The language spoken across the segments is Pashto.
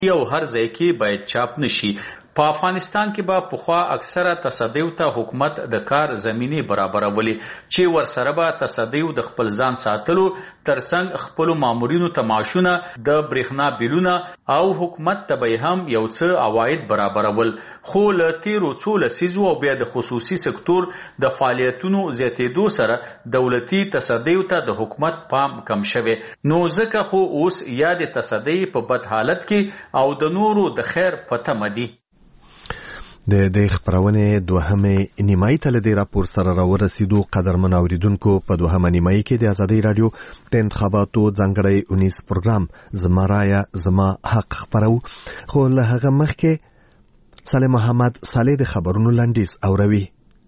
یو هر ځای کې باید چاپ نشي. په افغانستان کې به پخوا اکثره تصدیو ته حکومت د کار زمینه برابرولې چې ورسره به تصدیو د خپل ځان ساتلو ترڅنګ خپل مامورینو ته معاشونه د برېښنا بیلونه او حکومت ته به هم یو څه عواید برابرول. خو له تیرو څو لسیزو او بیا د خصوصي سکتور د فعالیتونو زیاتېدو سره دولتي تصدیو ته د حکومت پام کم شوی. نو ځکه خو اوس یا د تصدی په بد حالت کې او د نورو د خیر په تمه دي. د خبرونه دوهمه نیمایي ته له راپور سره راورسېدو. قدرمن اوریدونکو، په دوهمه نیمایي کې د ازادۍ رادیو د انتخاباتو ځانګړی 19 پروګرام زما رایه زما حق خبرو. خو له هغه مخکې صالح محمد صالح د خبرونو لنډیز اوروي.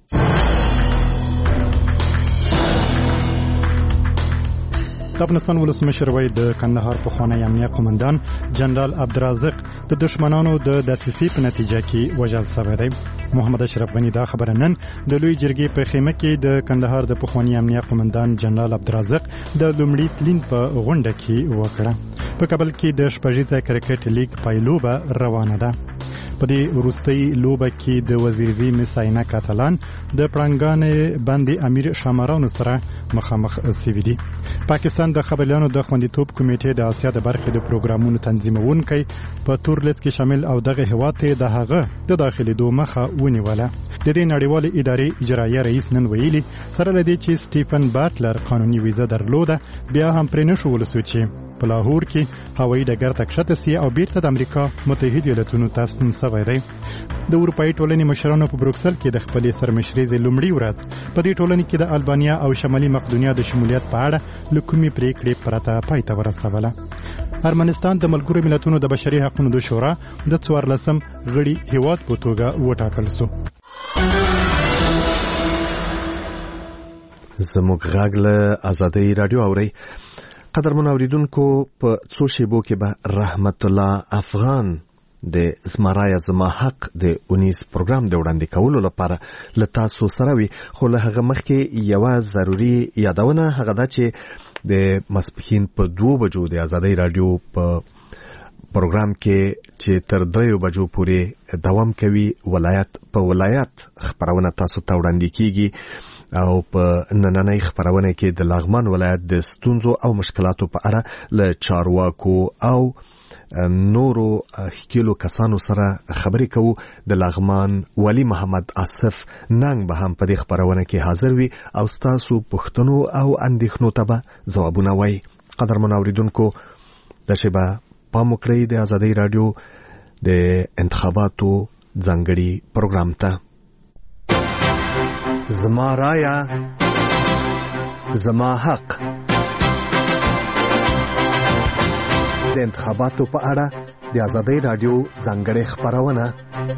د افغانستان ولسمشر وای د کندهار پخوانی امنیه قومندان جنرال عبدالرزاق د دشمنانو د دسیسې په نتیجه کې وژل شوی دی. محمد اشرف غنی دا خبره نن د لوی جرګې په خیمه کې د کندهار د پخوانی امنیه قومندان جنرال عبدالرزاق د لومړي تلین په غونډه کې وکړه. په کابل کې د شپږیزه کرکټ لیګ پایلوبه روانه ده. په دې وروستۍ لوبه کې د وزیرزي مساینه کاتالان د پړنګان باندې امیر شامرانو سره مخامخ شوي دي. پاکستان د خبريالانو د خوندیتوب کمیټې د آسیا د برخې د پروګرامونو تنظیمونکي په تور لیست کې شامل او دغه هیواد ته د هغه د داخلي دوه مخه ونیوله. د دې نړیوال ادارې اجرایي رئیس نن ویلي سره لدی چې سټیفن باتلر قانوني ویزه درلوده بیا هم پرې نشو ولسو چې په لاهور کې هوایي ډګر ته کښته سي او بیرته د امریکا متحده ایالاتونو ته ستون شوی دی. د اروپایي ټولنې مشرانو په بروکسل کې د خپلې سرمشرۍ لومړۍ ورځ په دې ټولنې کې د البانیا او شمالي مقدونیا د شمولیت په اړه لکومي پریکړې پرته پای ته ورسوله. ارمنستان د ملګرو ملتونو د بشري حقوقو د شورا د 14 غړي هیواد په توګه وټاکل شو. زموږ غږ له ازادۍ رادیو اوري. قدرمن اوریدونکو، په څو شیبو کې به رحمت الله افغان د زمرایا زما حق د 19 پروګرام د وړاندې کولو لپاره له تاسو سره وي. خو له هغه مخکې یوه ضروري یادونه هغه ده چې د ماسپښین په 2 بجو د ازادۍ رادیو په پروګرام کې چې تر 3 بجو پورې دوام کوي ولایت په ولایت خبرونه تاسو ته وړاندې کیږي او په نننۍ خبرونه کې د لغمان ولایت د ستونزو او مشکلاتو په اړه له چارواکو او نورو خکیلو کسانو سره خبرې کوو. د لغمان ولی محمد آصف ننګ به هم په دې خبرونه کې حاضر وي او ستاسو پوښتنو او اندېښنو ته به ځوابونه وایي. قدرمن اوریدونکو، د شیبه پام وکړئ د ازادۍ رادیو د انتخاباتو ځانګړي پروګرام ته. زما رایه زما حق د انتخاباتو په اړه د ازادۍ رادیو ځانګړې خبرونه.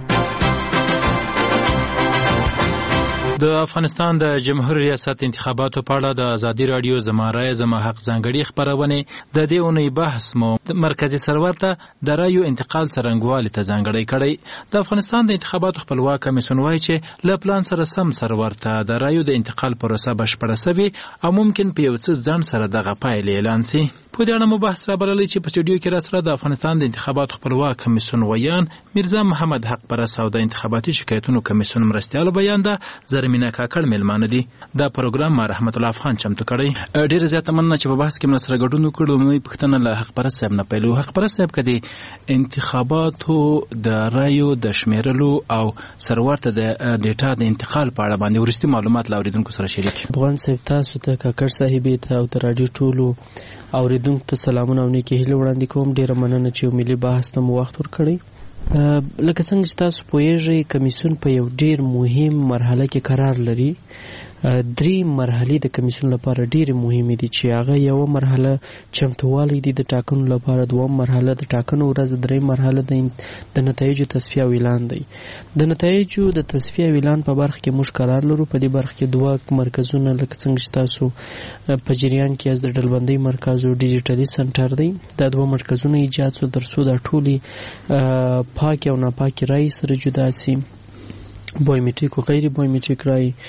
د افغانستان د جمهوریت ریاست انتخاباتو په اړه د ازادي رادیو زما رایه زما حق ځانګړي خبرونه د دې اونۍ بحث مو مرکزی سرور ته د رایو انتقال څرنګوالي ته ځانګړی کړی. د افغانستان د انتخاباتو خپلواک کمیسیون وایي چې له پلان سره سم سرور ته د رایو د انتقال پروسه بشپړه شوې او ممکن په یو څه ځان سره دغه پایلې اعلان شي. په دې اړه مو بحث را بللی چې په سټوډیو کې را سره د افغانستان د انتخاباتو خپلواک کمیسیون ویان میرزا محمد حق پرس او د انتخاباتي شکایتونو کمیسیون مرستیال بیان ده زرمینه کاکړ میلمانه دي. دا پروګرام ما رحمت الله افغان چمتو کړی. ډیر زیاته مننه چې په بحث کې موږ سره ګډون وکړو. مې پوښتنه له حق پرس صاحب نه پیلو. حق پرس صاحب کدي انتخاباتو د رایو د شمیرلو او سرور ته د ډیټا د انتقال په اړه باندې ورستي معلومات لاوریدونکو سره شریک. افغان صاحب تاسو ته کاکړ صاحب ته او د رادیو ټولو اوریدونکو ته سلامونه او نیکی هیله وړاندې کوم. ډیره مننه چې ملي بحث ته مو وخت ورکړی. لکه څنګه چې تاسو پوهیږئ کمیسیون په یو ډیر مهم مرحله کې قرار لري. 3 مرحلې د کمیسیون لپاره ډېرې مهمې دي چې هغه یو مرحله چمتووالی دي د ټاکنو لپاره، دوم مرحله د ټاکنو ورځ، دریم مرحله د نتایجو تصفیه او اعلان دی. د نتایجو د تصفیه او اعلان په برخه کې موږ قرار لرو. په دې برخه کې 2 مرکزونه لکه څنګه چې تاسو په جریان کې از د ډلبندۍ مرکز او ډیجیټلي سنټر دی. دا 2 مرکزونه ایجاد شو ترڅو د ټولي پاک او ناپاک رای سره جدا سي، بایومټریک او غیر بایومټریک رای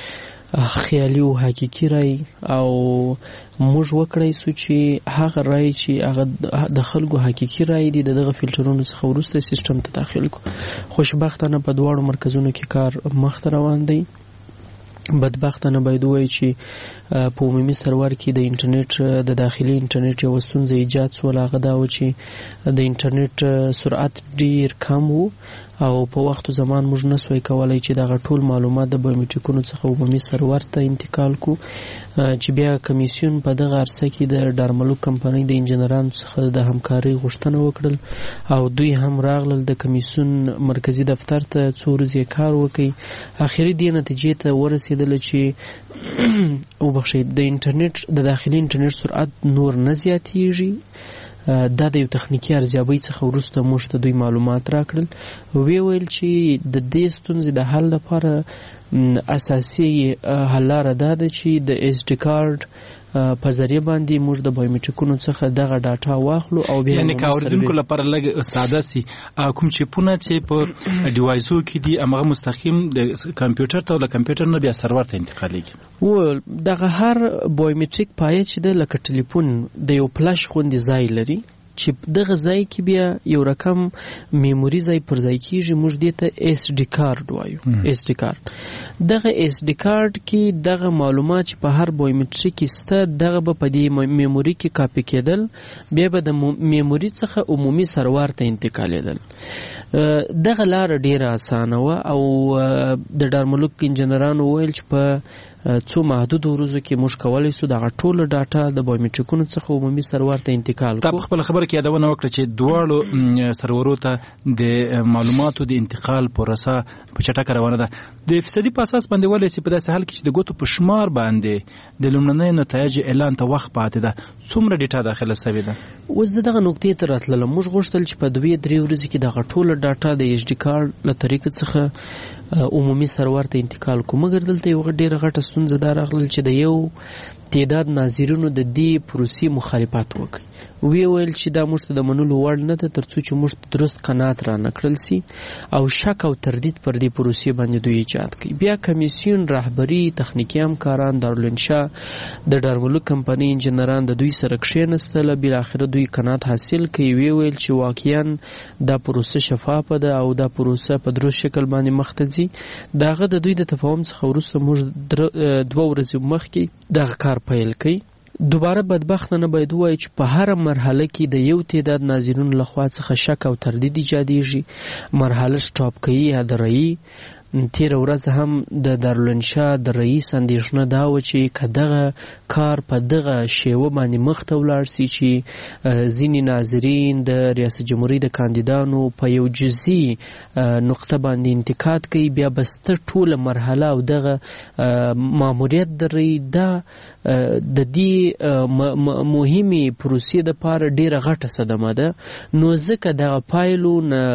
خیالي او حقيقي رای او موږ وکړای سو چې هغه رای چې هغه د خلکو حقيقي رای دي دغه فلټرونو څخه ورسته سیستم ته داخل کو. خوشبختانه په دواړو مرکزونو کې کار مخ روان دی. بدبختانه باید وایي چې په عمومي سرور کې د انټرنیټ د داخلي انټرنیټ یو ستونزه ایجاد سول. هغه دا و چې د انټرنیټ سرعت ډیر کم وو او په وخت زمان موږ نسوي کولای چې دغه ټول معلومات د بایومټریکونو څخه عمومي سرور ته انتقال کو چې بیا کمیسیون په دغه عرصه کې د ډارملوک کمپنۍ د انجنیرانو څخه د همکاري غوښتنه وکړل او دوی هم راغلل د کمیسیون مرکزی دفتر ته څو ورځې کار وکړي. اخیری د نتیجې ته ورسېدل چې او بخښئ د انټرنیټ د داخلي انټرنیټ سرعت نور نه زیاتیږي. دا د یو تخنیکی ارزیابۍ څخه وروسته موږ ته دوی معلومات راکړل. ویل چې د دې ستونزې د حل لپاره اساسي حل لاره دا ده چې د ایس ډي کارت په ذریعہ باندې موږ د بایومټریکونو څخه دغه ډاټا واخلو او بیا یعنی کاوردونکو لپاره لږ ساده سي کوم چې پونه چې په ډیوایسو کې دي هغه مستقیم د کمپیوټر ته له کمپیوټر نه بیا سرور ته انتقالېږي. و دغه هر بایومټریک پایه چې د لکه ټلیفون د یو فلاش غوندې ځای لري چې دغه ځای کې بیا یو رقم میموري ځای پر ځای کیږي. موږ دې ته ایس ډي کارت وایو. ایس ډي کارت دغه ایس ډي کارت کې دغه معلومات په هر بایومټریک کې سته دغه به په دې میموري کې کاپي کېدل بیا به د میموري څخه عمومي سرور ته انتقالېدل. دغه لار ډیره اسانه و او د ډارملوک انجنیرانو ویل چې په څو محدود ورځو کې موږ کولای سو دغه ټوله ډاټا د بایومټریکونو څخه عمومي سرور ته انتقال کړو. خپل خبره کې یادونه وکړه چې دواړو سرورونو ته د معلوماتو د انتقال پروسه په چټکه روانه ده. د فیصدي په اساس باندې ولې چې په داسې حال کې چې د ګوتو په شمار باندې د لومړنۍ نتایج اعلان ته وخت پاتې ده څومره ډیټا داخله شوې ده؟ اوس دغه نقطې ته راتلل. موږ غوښتل چې په 2-3 ورځې کې دغه ټوله ډاټا د ایچ ډي کارت له طریقې څخه عمومي سرور ته انتقال کو. مګر دلته یو ډیره غټه ستونزه دا راغله چې د یو تعداد ناظرینو د دې پروسې مخالفت وکړي. ویل چې دا موږ ته د منلو وړ نه ده ترڅو چې موږ درست قناعت را نکړل سي او شک او تردید پر دې پروسې باندې دوی ایجاد کړي. بیا کمیسیون رهبری تخنیکی همکاران دارالانشا د ډارملوک کمپنۍ انجنیران د دوی سره کښېنستل. بل اخر دوی قناعت حاصل کړي. ویل چې واقعا دا پروسه شفافه ده او دا پروسه په درست شکل باندې مخ ته ځي. داغه د دوی د تفاهم څخه وروسته موږ 2 ورځې مخکې دغه کار پیل کړي. دوباره بدبختانه باید وایي چې په هر مرحله کې د یو تعداد ناظرینو لخوا څخه شک او تردید ایجادېږي. مرحله سټاپ کوي یا درایي. تیر ورځ هم د دارالانشا د رئیس اندېښنه دا و چې که دغه کار په دغه شیوه باندې مخ ته ولاړ سي چې ځینې ناظرین د ریاست جمهوریت د کاندیدانو په یو جزئی نقطه باندې انتقاد کوي بیا بسته ټوله مرحله او دغه ماموریت درې دا د دې مهمې پروسې د پاره ډیره غټه صدمه ده. نو ځکه دغه پایلو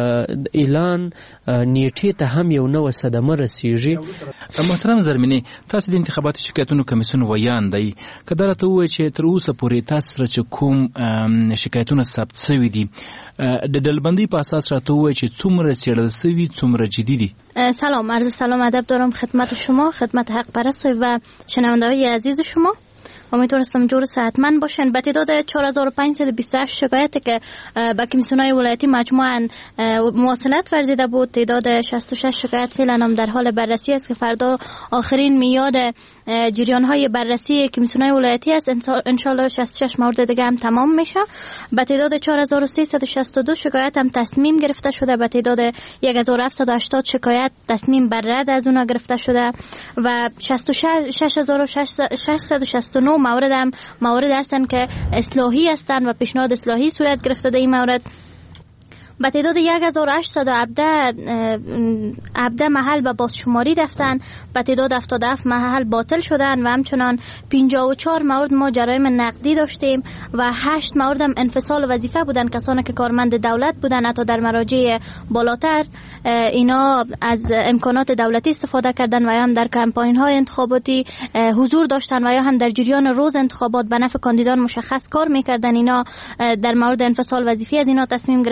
اعلان نیټې ته هم یو نوې صدمه رسیږي. محترم زرمینی، تاسو د انتخاباتو شکایتونو کمیسیون ویان دی که دا راته ووایي چې تر اوسه پورې تاسو سره چې کوم شکایتونه ثبت شوي دي د ډلبندۍ په اساس راته ووایي چې څومره څېړل شوي څومره جدي دي؟ سلام، عرض سلام ادب دارم خدمت شما، خدمت حق پرست و شنونده‌های عزیز شما. امیدوارم جور صحتمند باشن. به تعداد 4528 شکایتی که به کمیسیون‌های ولایتی مجموعاً مواصلت ورزیده بود، تعداد 66 شکایت فعلا هم در حال بررسی است که فردا آخرین میعاد جریان‌های بررسی کمیسیون‌های ولایتی است. ان شاءالله 66 مورد دیگه هم تمام میشه. به تعداد 4362 شکایت هم تصمیم گرفته شده. به تعداد 1780 شکایت تصمیم بر رد از اونها گرفته شده و 66669 موارد هستند که اصلاحی هستند و پیشنهاد اصلاحی صورت گرفته در این مورد. به تعداد 1817 محل به بازشماری رفتن، به تعداد 77 محل باطل شدن و همچنان 54 مورد ما جرایم نقدی داشتیم و 8 مورد هم انفصال وظیفه بودن. کسانی که کارمند دولت بودن حتی در مراجع بالاتر اینا از امکانات دولتی استفاده کردن و یا هم در کمپاین های انتخاباتی حضور داشتن و یا هم در جریان روز انتخابات به نفع کاندیدان مشخص کار میکردن. اینا در مورد انفصال وظیفی از اینا تصمیم گرفته شده.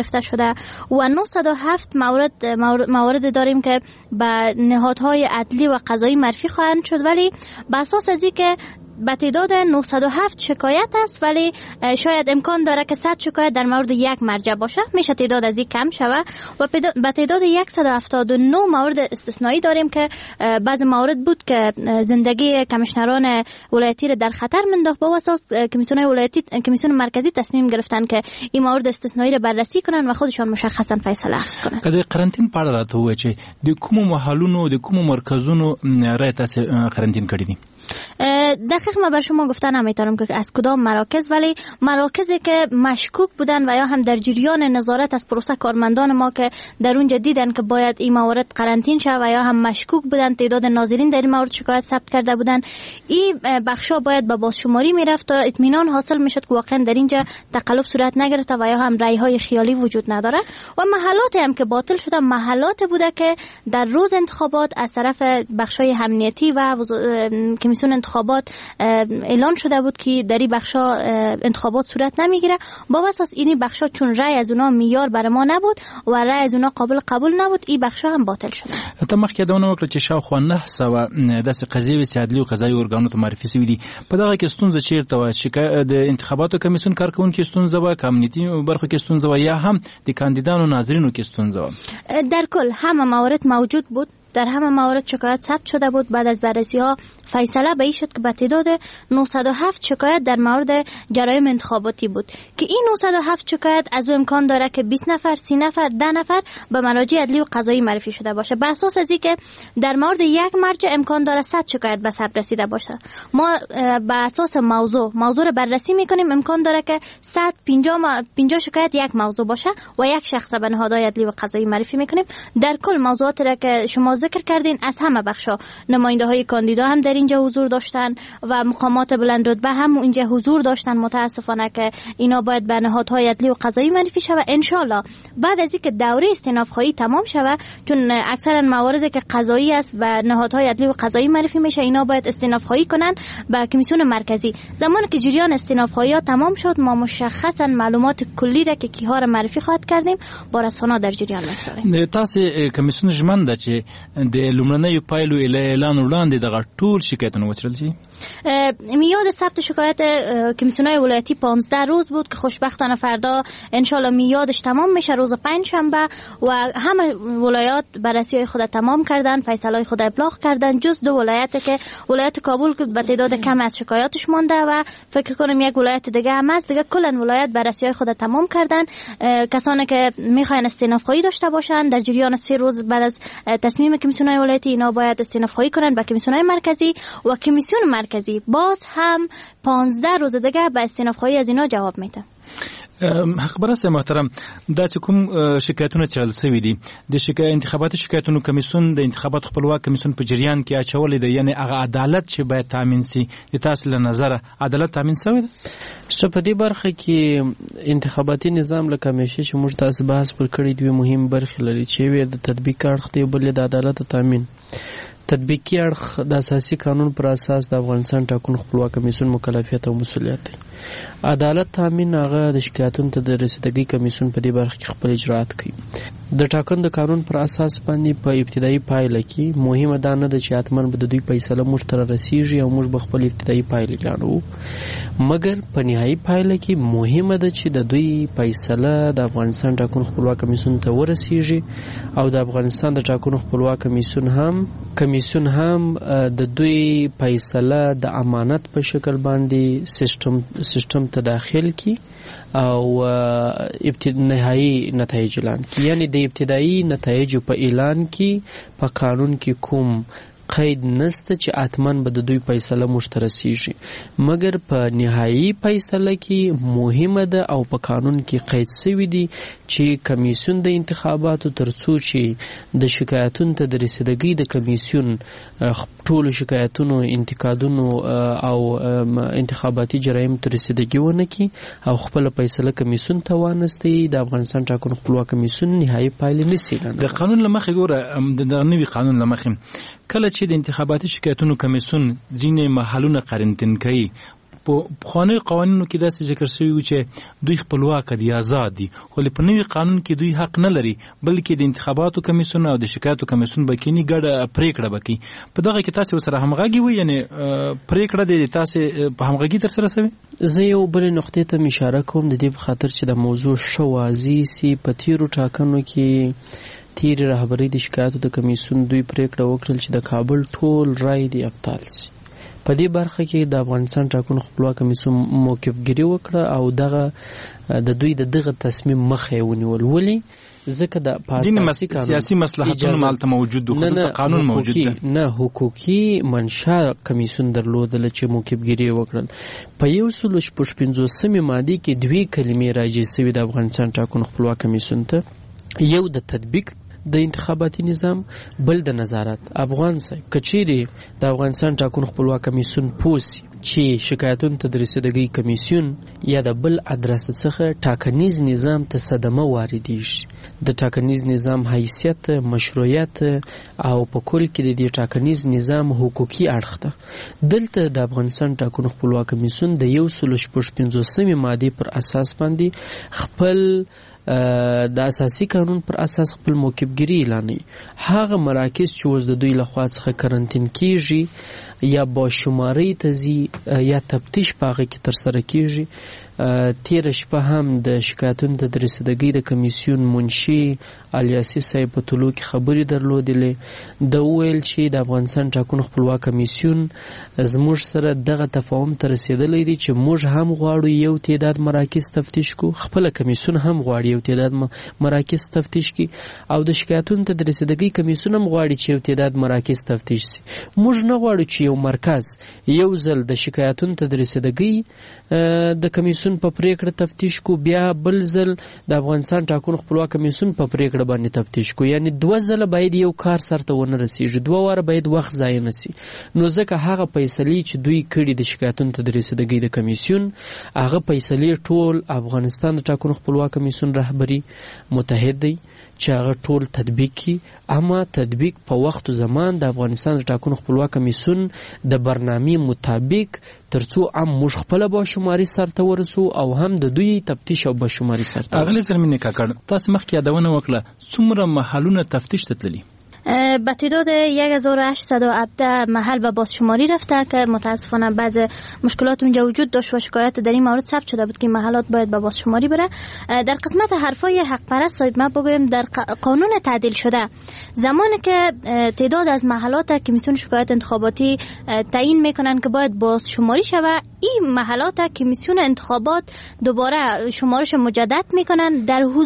میشه و 907 موارد داریم که به نهادهای عدلی و قضایی معرفی خواهند شد، ولی به اساس از اینکه به تعداد 907 شکایت است، ولی شاید امکان داره که 100 شکایت در مورد یک مرجع باشه، میشه تعداد از این کم شود و به تعداد 179 مورد استثنایی داریم که بعض موارد بود که زندگی کمیشنران ولایتی را در خطر منداخت. با اساس کمیسیون مرکزی تصمیم گرفتن که این مورد استثنایی را بررسی کنن و خودشان مشخصا فیصله اخذ کنن. کله قرنطین په اړه راته وایي چې د کومو محلونو د کومو مرکزونو رای تاسو قرنطین کړی دي؟ دقیق ما بر شما گفتن نمیتونم که از کدام مراکز، ولی مراکزی که مشکوک بودن و یا هم در جریان نظارت از پروسه کارمندان ما که در اونجا دیدن که باید این موارد قرنطین شه و یا هم مشکوک بودن، تعداد ناظرین در این مورد شکایت ثبت کرده بودن، این بخشا باید به بازشماری میرفت تا اطمینان حاصل میشد که واقعا در اینجا تقلب صورت نگرفته و یا هم رای های خیالی وجود نداره. و محلات هم که باطل شده محلات بوده که در روز انتخابات از طرف بخشای امنیتی و کمیسیون انتخابات اعلان شده بود که در این بخشا انتخابات صورت نمیگیره. با اساس اینی بخشا چون رای از اونا معیار برای ما نبود و رای از اونا قابل قبول نبود، این بخشا هم باطل شده. ته مخکې دا ونه وکړه چې شاوخوا 900 داسې قضیې چې عدلي او قضایي ارګانو ته معرفي شوي دي. په دغه کې ستونزه چیرته وه؟ د انتخاباتو کمیسیون کارکوونکي ستونزه وه، که امنیتي برخو کې ستونزه وه، یا هم د کاندیدانو ناظرینو کې ستونزه وه؟ در کل همه موارد موجود بود، در همه موارد شکایت ثبت شده بود. بعد از بررسی ها فیصله به این شد که به تعداد 907 شکایت در مورد جرایم انتخاباتی بود که این 907 شکایت از او امکان داره که 20 نفر، 30 نفر، 10 نفر به مراجع عدلی و قضایی معرفی شده باشه. به اساس از اینکه در مورد یک مرجع امکان داره 100 شکایت به ثبت رسیده باشه، ما به اساس موضوع رو بررسی میکنیم، امکان داره که 150 شکایت یک موضوع باشه و یک شخص به نهادهای عدلی و قضایی معرفی میکنیم. در کل موضوعاتی را که شما ذکر کردین از همه بخشا نماینده های کاندیدا هم در اینجا حضور داشتن و مقامات بلند رتبه هم اینجا حضور داشتن. متاسفانه که اینا باید به نهادهای عدلی و قضایی معرفی شود. ان شاء الله بعد از اینکه دوره استئناف خواهی تمام شود، چون اکثرا مواردی که قضایی است و نهادهای عدلی و قضایی معرفی میشه، اینا باید استئناف خواهی کنن به کمیسیون مرکزی. زمانی که جریان استئناف خواهی ها تمام شد، ما مشخصا معلومات کلی را که کیها را معرفی خواهد کردیم با رسانه در جریان میگذاریم. تاسو کمیسیون ژمنده چې د لومړنیو پایلو اعلان وړاندې دغه ټول شکایتونه وڅېړل شي. میاد ثبت شکایت کمیسیون‌های ولایتی 15 روز بود که خوشبختانه فردا انشالله میادش تمام میشه، روز پنجشنبه، و همه ولایات بررسی‌های خود تمام کردن، فیصله‌های خود ابلاغ کردن، جز دو ولایت که ولایت کابل که به تعداد کم از شکایاتش مونده و فکر کنم یک ولایت دیگه هم است. دیگه کلا ولایت بررسی‌های خود تمام کردن. کسانی که میخواین استئناف خواهی داشته باشن در جریان 3 روز بعد از تصمیم کمیسیون‌های ولایتی اینا باید استئناف خواهی کنن به کمیسیون‌های مرکزی و کمیسیون مرکزی باز هم 15 روز دیگه به استئناف خواهی از اینا جواب میده. خبره سه محترم دا چې کوم شکایتونه چل سوي دي د انتخاباتي شکایتونو کمیسیون د انتخابات خپلواک کمیسیون په جریان کې اچولې ده، یعنی هغه عدالت چې باید تامین سي د تاسو له نظره عدالت تامین شوی ده؟ په دې برخه کې انتخاباتي نظام لکه همیشه چې موږ تاسو بحث پر کړی دوی مهم برخې لري چې وي د تطبیق اړخ دی، بل د عدالت تامین. تطبیقي اړخ د اساسي قانون پر اساس د افغانستان ټاکنو خپلواک کمیسیون مکلفیت او مسؤلیت دی. عدالت تامین هغه د شکایتونو ته د رسیدګۍ کمیسیون په دې برخه کې خپل اجرات کوي. د ټاکنو د قانون پر اساس باندې په ابتدایي پایله کې مهمه دا نه ده چې حتما به د دوی فیصله موږ ته رسیږي او موږ به خپل ابتدایي پایله اعلانوو، مګر په نهایي پایله کې مهمه ده چې د دوی فیصله د افغانستان ټاکنو خپلواک کمیسیون ته ورسیږي او د افغانستان د ټاکنو خپلواک کمیسیون هم د دوی فیصله د امانت په شکل باندې سیستم ته داخل کی او نهایی نتایج اعلان کی، یعنی د ابتدایي نتایج په اعلان کی په قانون کې کوم قید نسته چې اتمن به د دوی فیصله مشترسیږي، مګر په نهایی فیصله کې مهمه ده او په قانون کې قید شوی دی چې کمیسیون د انتخاباتو ترڅو چې د شکایتونو ته د رسیدګۍ د کمیسیون ټول شکایتونو، انتقادونو او انتخاباتي جرایم ته رسیدګي ونه کړي او خپل فیصله کمیسیون ته وانستي، د افغانستان ټاکنو خپلواک کمیسیون نهایی پایله نشي اعلان. د قانون لمخې ګوره د نوي قانون لمخې کله چې د انتخاباتي شکایتونو کمیسیون ځینې محلونه قرنطین کوي، په خواني قوانینو کې داسې ذکر شوی و چې دوی خپلواک دي آزاد دي خو په نوي قانون کې دوی حق نه لري بلکې د انتخاباتو کمیسیون او د شکایتو کمیسیون بکینی ګډه پریکړه وکړي په دغه کې تاسو سره همغږي وي یعنی پریکړه د تاسو په همغږي تر سره سوي زه یو بل نقطې ته اشاره کوم د دې په خاطر چې د موضوع شوازي سي په تیرو ټاکنو کې تیر رهبری د شکایتو د کمیسیون دوی پریکړه وکړل چې د کابل ټول رای دی ابطال سي په دې برخه کې د افغانستان ټاکنو خپلواک کمیسیون موقفګیری وکړه او دغه د دوی دغه تصمیم مخه ونیول ولی ځکه د پاساسي سیاسي مصلحتونو مالته موجود دي خو قانون موجود دی نه حقوقي منشا کمیسیون درلودل چې موقفګیری وکړل په 155 ماده کې دوی کلمې راځي سوي د افغانستان ټاکنو خپلواک کمیسیون ته یو د تطبیق د انتخاباتي نظام بل د نظارت افغان صاحب کچيري د افغانستان ټاکنو خپلواک کمیسیون پوسی چې شکایتونو ته د رسیدګۍ کمیسیون یا د بل ادرس څخه ټاکنیز نظام ته صدمه واردېږي د ټاکنیز نظام حیثیت مشروعیت او په کل کې د دې ټاکنیز نظام حقوقي اړخ ده دلته د افغانستان ټاکنو خپلواک کمیسیون د 155 ماده پر اساس باندې خپل د اساسي قانون پر اساس خپل موقفګیری اعلانوي هغه مراکز چې اوس د دوی لخوا څخه کرنټین کیږي یا با شماري تزي یا تفتیش پاغه کې تر سره کیږي تیر شپه هم د شکایتونو د رسیدګۍ د کمیسیون منشي الیاسی صاحب په طلوع کې خبري درلودلې د ویل چې د افغانستان ټاکنو خپلواک کمیسیون زموږ سره دغه تفاهم ته رسیدلی دی چې موږ هم غواړو یو تعداد مراکز تفتیش کو خپل کمیسیون هم غواړي یو تعداد مراکز تفتیش کی او د شکایتونو ته رسیدګۍ کمیسیون هم غواړي چې یو تعداد مراکز تفتیش شي موږ نه غواړو چې یو مرکز یو ځل د شکایتونو ته رسیدګۍ د کمیسیون په پریکړه تفتیش کو بیا بل ځل د افغانستان ټاکنو خپلواک کمیسیون په پریکړه باندې تفتیش کو یعنی دوه ځله باید یو کار سرته ونه رسیږي دوه واره باید وخت ضایع نشي نو ځکه هغه فیصلې چې دوی کړي د شکایتونو ته رسیدګۍ د کمیسیون هغه فیصلې ټول افغانستان د ټاکنو خپلواک کمیسیون رهبری متحد دی چې هغه ټول تطبیق کی اما تطبیق په وخت او زمان د افغانستان د ټاکنو خپلواک کمیسیون د برنامې مطابق ترڅو موږ خپل باشماري سرته ورسو او هم د دوی تفتیش او باشماري سرته اغلی زلمینه کاکړ تاسو مخکې یادونه وکړه څومره محلونه تفتیش تتللی به تعداد 1817 محل به بازشماری رفته که متاسفانه بعض مشکلات اونجا وجود داشت و شکایت در این مورد ثبت شده بود که محلات باید به بازشماری بره. در قسمت حرفای حق پرست صاحب ما بگویم در قانون تعدیل شده زمانی که تعداد از محلات کمیسیون شکایت انتخاباتی تعیین میکنن که باید بازشماری شود این محلات کمیسیون انتخابات دوباره شمارش مجدد میکنن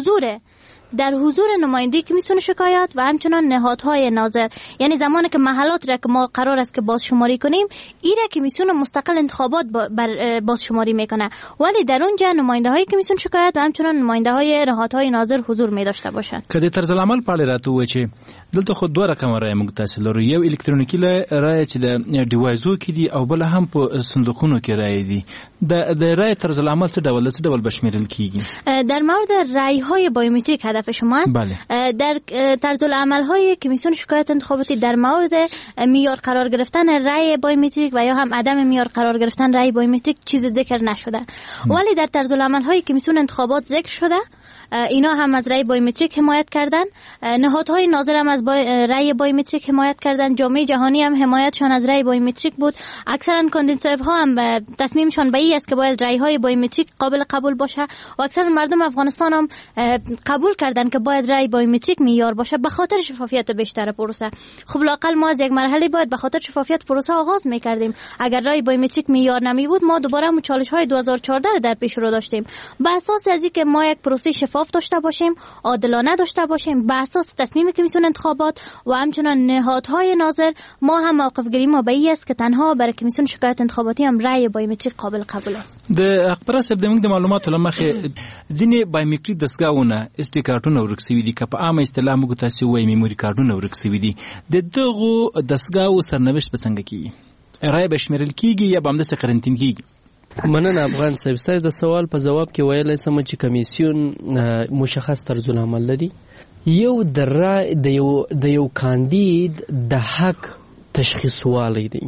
در حضور نماینده کمیسیون شکایات و همچنان نهادهای ناظر یعنی زمانی که محلات را که ما قرار است که بازشماری کنیم این را کمیسیون مستقل انتخابات بازشماری میکنه ولی در اونجا نماینده های کمیسیون شکایات و همچنان نماینده های نهادهای ناظر حضور می داشته باشند که د طرز العمل په اړه راته و چې دلته خو دوه رقم رای موږ تاسو لرو یو الکترونیکی رای چې د ډیوایزو کې دي او بل هم په صندوقونو کې رای دي د رای طرز العمل څه ډول بشمیرل کیږي در مورد رای های بایومتریک هدف شما است در طرز العمل های کمیسیون شکایت انتخاباتی در مورد معیار قرار گرفتن رای بایومتریک و یا هم عدم معیار قرار گرفتن رای بایومتریک چیز ذکر نشده ولی در طرز العمل های کمیسیون انتخابات ذکر شده اینا هم از رای بایومتریک حمایت کردن نهادهای ناظر هم از رای بایومتریک حمایت کردن جامعه جهانی هم حمایتشان از رای بایومتریک بود اکثرا کاندید صاحب ها هم تصمیمشان به این است که باید رای های بایومتریک قابل قبول باشه و اکثر مردم افغانستان هم قبول کردن که باید رای بایومتریک معیار باشه به خاطر شفافیت بیشتر پروسه خب لااقل ما از یک مرحله باید به خاطر شفافیت پروسه آغاز می‌کردیم اگر رای بایومتریک معیار نمی بود ما دوباره هم چالش های 2014 در پیش رو داشتیم به اساس از اینکه ما یک پروسه شفاف داشته باشیم عادلانه داشته باشیم به اساس تصمیم کمیسیون انتخابات و همچنان نهادهای ناظر ما هم موقفگیری ما به این است که تنها برای کمیسیون شکایت انتخاباتی هم رای بایومتریک قابل قبول است د اخبار سب د موږ د معلوماتو لمخه ځینې بایومتریک دستګاونه استیکارټونه ورکسوي دي که په عامه اصطلاح موږ تاسو وایي میموري کارډونه ورکسوي دي د دغو دستګاو سرنوشت به څنګه کیږي رای به شمیرل کیږي یا به همداسې قرنطین کیږي مننه افغان صاحب ستاسو د سوال په جواب کې ویلای سم چې کمیسیون مشخص طرز العمل لري یو د یو کاندید د حق تشخیص والی دی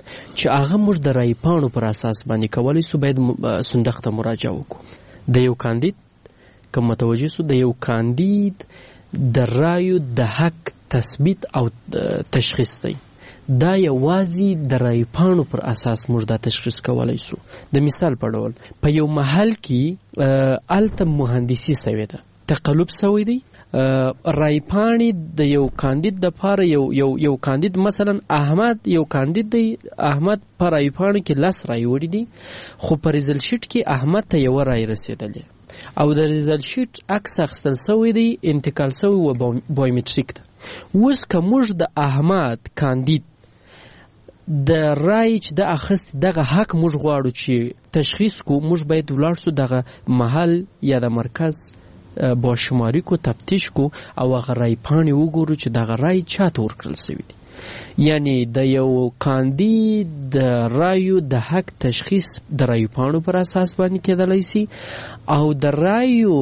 چې هغه موږ د رای پاڼو پر اساس باندې کولی سو باید صندوق ته مراجعه وکړو. د یو کاندید کوم متوجه سو د یو کاندید د رایو د حق تثبیت او تشخیص دی. دا یوازې د رای پاڼو پر اساس موږ دا تشخیص کولی سو. د مثال په ډول په یو محل کې الته مهندسي سوې ده، تقلب سوی دی، رای پاڼې د یو کاندید د پاره یو کاندید مثلا احمد یو کاندید دی، احمد په رای پاڼې کې 10 رای وړي دي، خو په ریزلټ شیټ کې احمد ته 1 رای رسیدلې او د ریزلټ شیټ عکس اخیستل سوی دی، انتقال سوی و بایومټریک ته. اوس که موږ د احمد کاندید د رای چې د اخست دغه حق موږ غواړو چې تشخیص کو، موږ باید ولاړ سو دغه محل یا د مرکز باشماری کو، تفتیش کو او هغه رای پاڼې وګورو چې دغه رای چاته ورکړل سوی دی. یعنی د یو کاندید د رایو د حق تشخیص د رایو پاڼو پر اساس باندې کېدلی سي او د رایو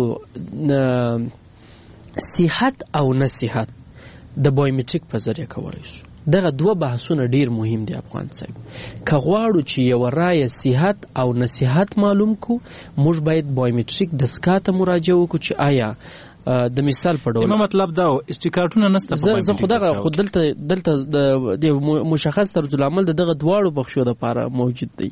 صحت او نصحت د بایومټریک په ذریعه کولی شو. دغه 2 بحثونه ډیر مهم دي افغان صاحب. که غواړو چې یو رای صحت او نصحت معلوم کو، موږ باید بایومټریک دستګاه ته مراجعه وکړو چې آیا د مثال په ډول مطلب دا استیکارټونه نسته په زه خدغه خود دلته د مشخص طرزالعمل دغه دواړو بخښو د لپاره موجود دی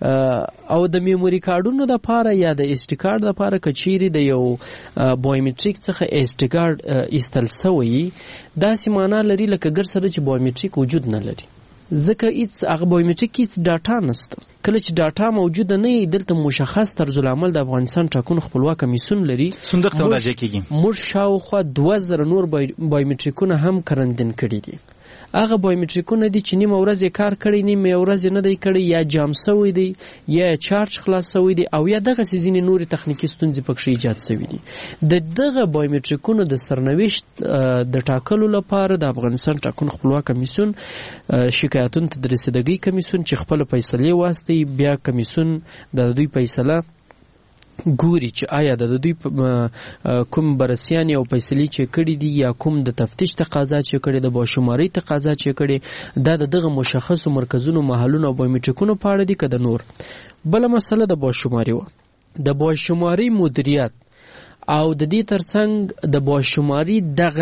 او د میموري کارډونو د لپاره یا د اس ټي کارت د لپاره کچيري د یو بایومټریک څخه اس ټي کارت استل سوی دا سیمانه لري لکه ګر سره چې بایومټریک وجود نه لري ځکه هیڅ هغه بایومټریک هیڅ ډاټا نشته. کله چې ډاټا موجوده نه وي دلته مشخص طرزالعمل د افغانستان ټاکنو خپلواک کمیسیون لري، صندوق ته مراجعه کیږي. موږ شاوخوا 2000 نور بایومټریکونه هم کرندن کړي دي. هغه بایومټریکونه دي چې نیمه ورځ یې کار کړی نیمه ورځ نه دی کړی، یا جام سوی دی یا چارج خلاص سوی دی او یا دغه سيزينې نوري تخنیکی ستونزې پکې ایجاد سوی دي. د دغه بایومټریکونو د سرنوشت د ټاکلو لپاره د افغانستان ټاکنو خپلواک کمیسیون شکایتونو ته د رسیدګۍ کمیسیون چې خپل فیصله واسطي بیا کمیسیون د دوی فیصله ګوري چې آیا د دوی کوم برسیان او فیصله چې کړي دي یا کوم د تفتیش تقاضا چې کړي د باشماري تقاضا چې کړي دا دغه مشخصو مرکزونو محلونو او بایومټریکونو په اړه دي که د نور. بل مسله د باشماري د باشماري مدیریت او د دې ترڅنګ د باشماري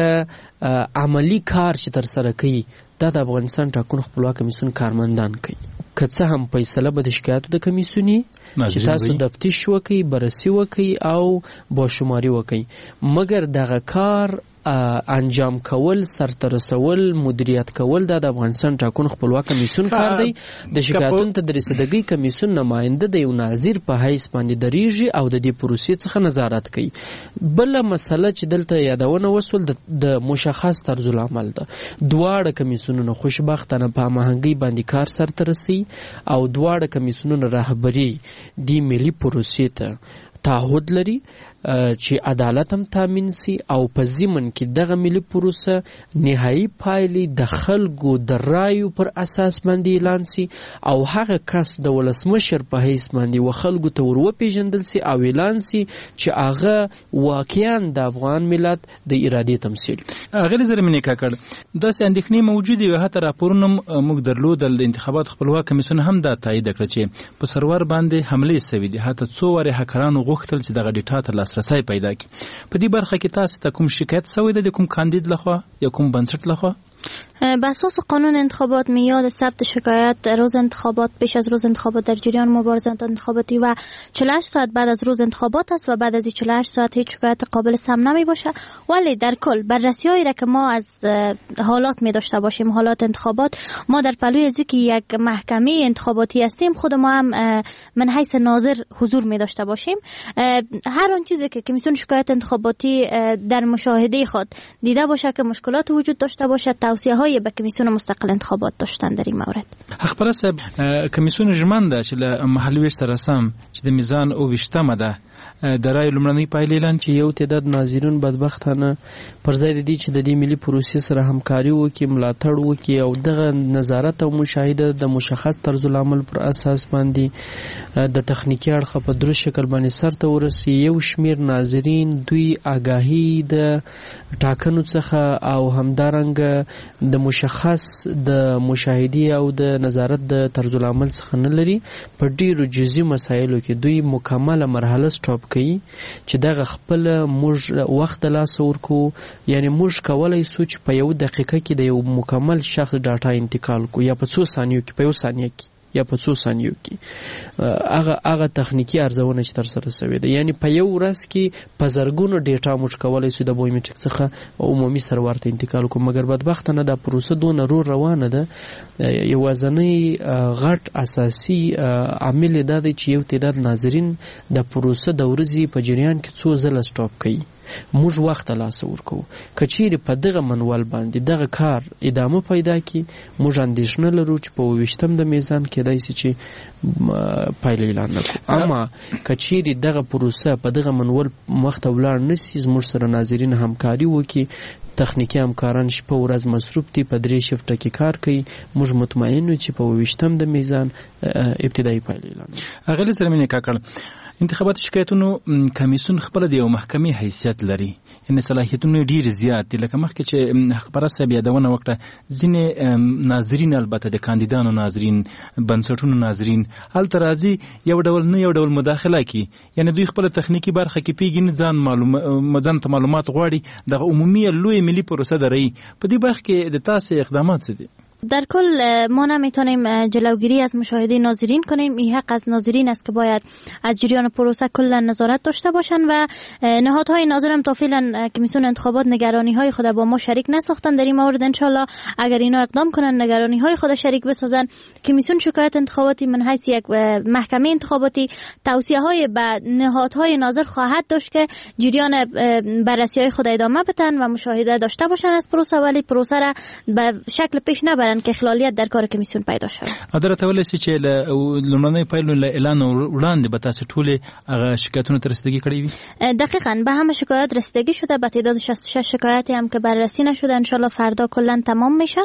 دغه عملی کار چې تر سره کوي دا د افغانستان ټاکنو خپلواک کمیسیون کارمندان کوي. که څه هم فیصله به د شکایاتو د کمیسیوني چې تاسو تفتیش وکړئ، بررسي وکړئ او باشماري وکړئ، مګر دغه کار انجام کول، سرته رسول، مدیریت کول دا د افغانستان ټاکنو خپلواک کمیسیون کار دی. د شکایتونو ته د رسیدګۍ کمیسیون نماینده د یو ناظر په حیث باندې دریږي او د دې پروسې څخه نظارت کوي. بل مسله چې دلته یادونه وسول د مشخص طرزالعمل ده. دواړه کمیسیونونه خوشبختانه په هماهنګۍ باندې کار سرته رسي او دواړه کمیسیونونه رهبري د ملي پروسې ته تعهد لري چې عدالت هم تامین سي او په ضمن کې دغه ملي پروسه نهایی پایلې د خلکو د رایو پر اساس باندې اعلان سي او هغه کس د ولسمشر په حیث باندې و خلکو ته وروپېژندل سي او اعلان سي چې هغه واقعا د افغان ملت د ارادې تمثیل. غیر زرمنی کاکړ داسې اندېښنې موجودې وي، حتی راپورونه موږ درلودل د انتخابات خپلواک کمیسیون هم دا تایید کړ چې په سرور باندې حملې سوي دي، حتی څو واره هکرانو غوښتل چې دغه ډیټا ته لاسرسی پیدا کړي. په دې برخه کې تاسو ته کوم شکایت سوی ده د کوم کاندید لخوا یا کوم بنسټ لخوا؟ به اساس قانون انتخابات میاد ثبت شکایت روز انتخابات، پیش از روز انتخابات، در جریان مبارزات انتخاباتی و 48 ساعت بعد از روز انتخابات است و بعد از 48 ساعت هیچ شکایت قابل سم نمی باشه. ولی در کل بررسی هایی را که ما از حالات می داشته باشیم، حالات انتخابات، ما در پلوی از اینکه یک محکمه انتخاباتی هستیم خود ما هم من حیث ناظر حضور می داشته باشیم. هر آن چیزی که کمیسیون شکایت انتخاباتی در مشاهده خود دیده باشه که مشکلات وجود داشته باشه، توصیه های به کمیسیون مستقل انتخابات داشتن در این مورد. حق پرست کمیسیون ژمنده چې له محلي ویش سره سم چې د میزان او وشتمه ده د رایو لومړنۍ پایلې اعلان چې یو تعداد ناظرین بدبختانه پر ځای د دې چې د دې ملي پروسې سره همکاري وکړي، ملاتړ وکړي او دغه نظارت او مشاهده د مشخص طرز العمل پر اساس باندې د تخنیکی اړخ په درست شکل باندې سرته ورسي. یو شمیر ناظرین دوی آگاهی د ټاکنو څخه او همدارنګه د مشخص د مشاهدي او د نظارت د طرز العمل څخه نه لري. په ډیرو جزئی مسایلو کې دوی مکمله مرحله سټاپ کوي چې دغه خپل موږ وخت لاس ورکو، یعنی موږ کولای سو چې په یو دقیقه کې د یو مکمل شخص ډاټا انتقال کو، یا په 2 ثانیو کې، په یو ثانیه کې یا په 2 ثانیو کې هغه تخنیکی ارزونه چې تر سره شوې ده. یعنی په یو ورځ کې په زرګونو ډیټا موږ کولای سو د بایومټریک څخه عمومي سرور ته انتقال کو، مګر بدبختانه دا پروسه دونه روانه ده. یوازنی غټ اساسي عامل دا دی چې یو تعداد ناظرین د پروسه د ورځې په جریان کې څو ځله سټاپ کوي. موږ وخت لاس ورکو کچېری په دغه منوال باندې دغه کار ادامه پیدا کی، موږ اندېښنه لرو چې په 20م د میزان کې دای چې پایله اعلان نکړو. اما کچېری دغه پروسه په دغه منوال مخته ولاړ نسی، موږ سره ناظرین همکاري وکړي، تخنیکی همکاران شپه ورځ مصروف دي، په 3 شفټه کې کار کوي. موږ مطمئن یو چې په 20م د میزان ابتدایي پایله اعلان نکړو. اغلی زرمینه کاکړ انتخابات شکایتونو کمیسیون خپل د یو محکمې حیثیت لري، ان صلاحیتونه ډیر زیات دي. لکه مخکې چې حق پرسته بیا دونه وکړه ځینې ناظرین، البته د کاندیدانو ناظرین، بنسټونو ناظرین هلته راځي یو ډول نه یو ډول مداخله کوي، یعنی دوی خپل تخنیکی برخه کې پیګین ځان ته معلومات غواړي. د عمومي لوی ملي پروسه دري په دې برخه کې د تاسو اقدامات څه دي؟ در کل ما نمیتونیم جلوگیری از مشاهده ناظرین کنیم. این حق از ناظرین است که باید از جریان پروسه کلا نظارت داشته باشند و نهادهای ناظر هم تا فعلا کمیسیون انتخابات نگرانی های خود با ما شریک نساختن. در این مورد انشالله اگر اینا اقدام کنن نگرانی های خود شریک بسازن، کمیسیون شکایت انتخاباتی من حیث یک محکمه انتخاباتی توصیه های به نهادهای ناظر خواهد داشت که جریان بررسی های خود ادامه بدن و مشاهده داشته باشن از پروسه، ولی پروسه را به شکل پیش نبرن که خلالیت در کار کمیسیون پیدا شود. درته ولسی چې لومړنۍ پایلو اعلان وړاندې به تاسو ټول هغه شکایتونه تر رسیدگی کړی وي؟ دقیقاً به همه شکایات رسیدگی شده، به تعداد 66 شکایتی هم که بررسی نشده انشالله فردا کلا تمام میشه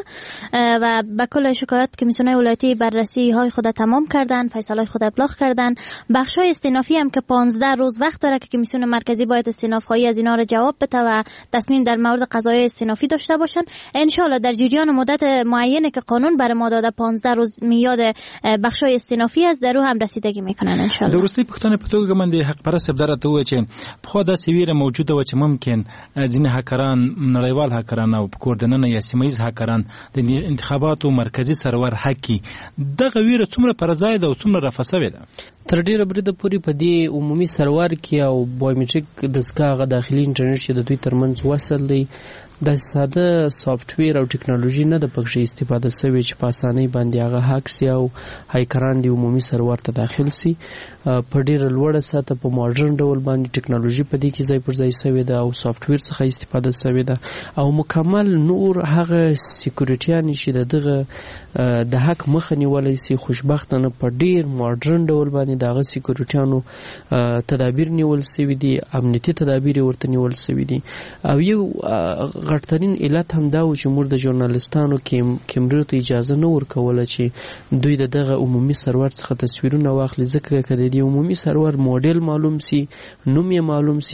و به کل شکایات کمیسیون ولایتی بررسی های خود تمام کردن، فیصله های خود ابلاغ کردن. بخش های استینافی هم که 15 روز وقت داره که کمیسیون مرکزی باید استیناف خواهی از اینا رو جواب بده و تصمیم در مورد قضایای استینافی داشته باشن. انشالله در جریان مدت معین که قانون برای ما داده 15 روز میاد بخشای استینافی است، در رو هم رسیدگی میکنن انشالله. درستی پښتنه په توګه باندې حق پرست عبارت وو چې په خو دا سویره موجوده و چې ممکن ځینې هکران، نړیوال هکران او کوردننه یا سیمایي هکران د انتخاباتو مرکزی سرور حقي دغه ویره څومره پر ځای ده او څومره رافسوي ده؟ تر ډیره بریده پوری په دې عمومي سرور کې او بایومټریک دستګاه داخلي انټرنیټ چې د دوی ترمنځ وصل دی، د ساده سافټویر او ټکنالوژي نه د پکې استفاده شوی چې په اسانۍ باندې هغه هاکس او هایکران د عمومي سرور ته داخل سي. په ډیره لوړه سطح په ماډرن ډول باندې ټکنالوژي په دې کې ځای پر ځای شوی ده او سافټویر څخه استفاده شوی ده او مکمل نور هغه سکیورټیان چې دغه د حق مخه نیولای سي. خوشبختانه په ډیر ماډرن ډول باندې دغه سکیورټیانو تدابیر نیول شوی دي، امنیتي تدابیر ورته نیول شوی دي. او یو غټترین علت هم دا و چې موږ د ژورنالیستانو کیمرو ته اجازه نه ورکوله چې دوی دغه عمومي سرور څخه تصویرونه واخلي، ځکه که د عمومي سرور موډل معلوم سي، نوم یې معلوم سي،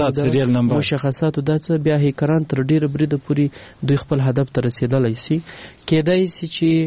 مشخصات دا څه، بیا هیکران تر ډیره بریده پوري دوی خپل هدف ته رسیدلی سي. کېدای سي چې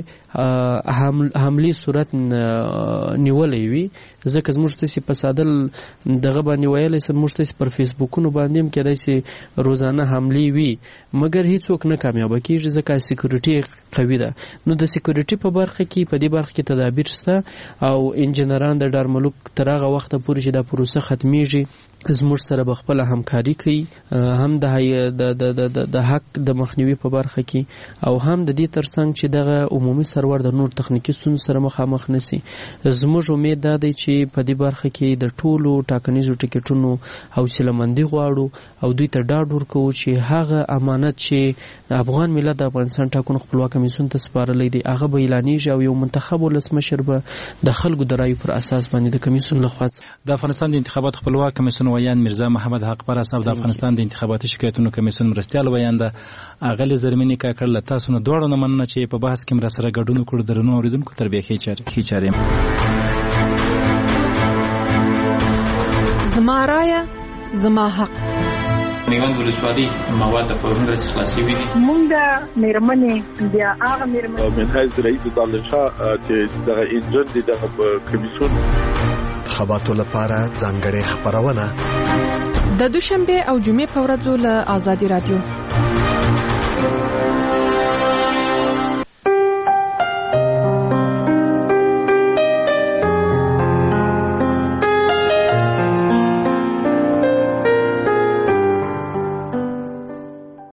حملې صورت نیولې وي، ځکه زموږ تاسې په ساده دغه باندې ویلی سم موږ تاسې پر فیسبوکونو باندې هم کېدای سي روزانه حملې وي، مګر هیڅوک نه کامیابه کېږي ځکه سکیورټي قوي ده. نو د سکیورټي په برخه کې په دې برخه کې تدابیر شته او انجنیران د ډارملوک تر هغه وخته پورې چې دا پروسه ختمیږي زموږ سره به خپل همکاري کوي هم د حق د مخنیوي په برخه کې او هم د دې ترڅنګ چې دغه عمومي سرور د نور تخنیکی ستونزو سره مخامخ نشي. زموږ امید دا دی چې په دې برخه کې د ټولو ټاکنیزو ټیکټونو حوصله‌مندي غواړو او دوی ته ډاډ ورکوو چې هغه امانت چې د افغان ملت د افغانستان ټاکنو خپلواک کمیسیون ته سپارلی دی هغه به اعلانیږي او یو منتخب ولسمشر به د خلکو د رایو پر اساس باندې د کمیسیون لخوا د افغانستان د انتخاباتو خپلواک کمیسیون ویان میرزا محمد حق پرست او د افغانستان د انتخاباتي شکایتونو کمیسیون مرستیال ویان ده اغلی زرمینی کاکړ له تاسو نه دوړو نه مننه چې په بحث کې مر سره ګډون کړو. درنو اوریدونکو تر بیا چاریم زما رایه زما حق. میوند ولسوالي مواد د پرون رس خلاصي وي مونږ د میرمنې بیا هغه میرمنې من حیث رئیس دالشا چې د انجن د کمیسیون انتخاباتو لپاره ځانګړې خبرونه د دوشنبه او جمعې په ورځو له آزادي رادیو